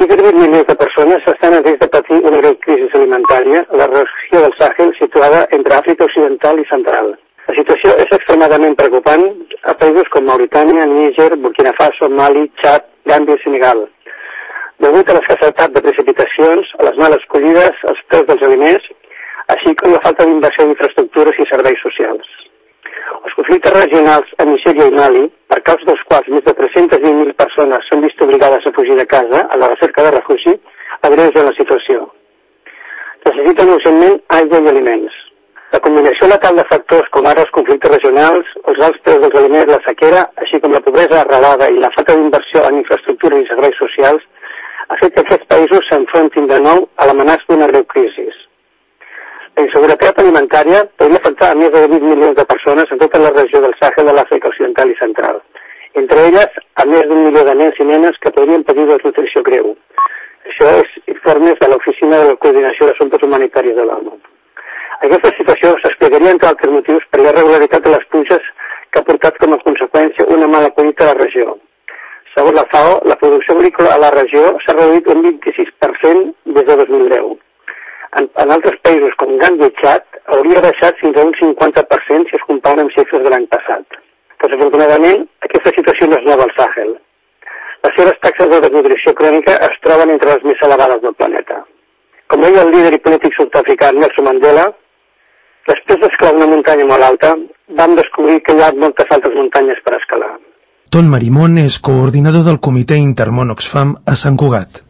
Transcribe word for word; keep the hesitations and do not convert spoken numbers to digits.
Més de vint milions de persones estan en risc de patir una greu crisi alimentària a la regió del Sàhel situada entre Àfrica Occidental i Central. La situació és extremadament preocupant a països com Mauritània, Níger, Burkina Faso, Mali, Txad, Gàmbia i Senegal. Degut a l'escassetat de precipitacions, a les males collides, als preus dels aliments, així com la falta d'inversió d'infraestructures i serveis socials. Els conflictes regionals a Nigèria i Mali, per causa dels quals més de tres-cents vint mil persones s'han vist obligades a fugir de casa a la recerca de refugi, agreugen la situació. Necessiten urgentment aigua i aliments. La combinació letal de factors com ara els conflictes regionals, els alts preus dels aliments, la sequera, així com la pobresa arrelada i la falta d'inversió en infraestructures i serveis socials, ha fet que aquests països s'enfrontin de nou a l'amenaça d'una greu crisi. La inseguretat alimentària podria afectar a més de vint milions de persones en tota la regió del Sàhel de l'Àfrica Occidental i Central. Entre elles, a més d'un milió de nens i nenes que podrien patir desnutrició greu. Això és informes de l'Oficina de la Coordinació d'Assumptes Humanitaris de l'ONU. Aquesta situació s'explicaria entre altres motius per la irregularitat de les pluges que ha portat com a conseqüència una mala collita a la regió. Segons la FAO, la producció agrícola a la regió s'ha reduït un vint-i-sis per cent des de dos mil deu. En, en altres països com Gàmbia i Txad hauria baixat fins a un cinquanta per cent si es compara amb xifres de l'any passat. Desafortunadament, aquesta situació no és nova al Sàhel. Les seves taxes de desnutrició crònica es troben entre les més elevades del planeta. Com deia el líder i polític sud-africà Nelson Mandela, després d'escalar una muntanya molt alta, vam descobrir que hi ha moltes altres muntanyes per escalar. Ton Marimón és coordinador del Comitè Intermón Oxfam a Sant Cugat.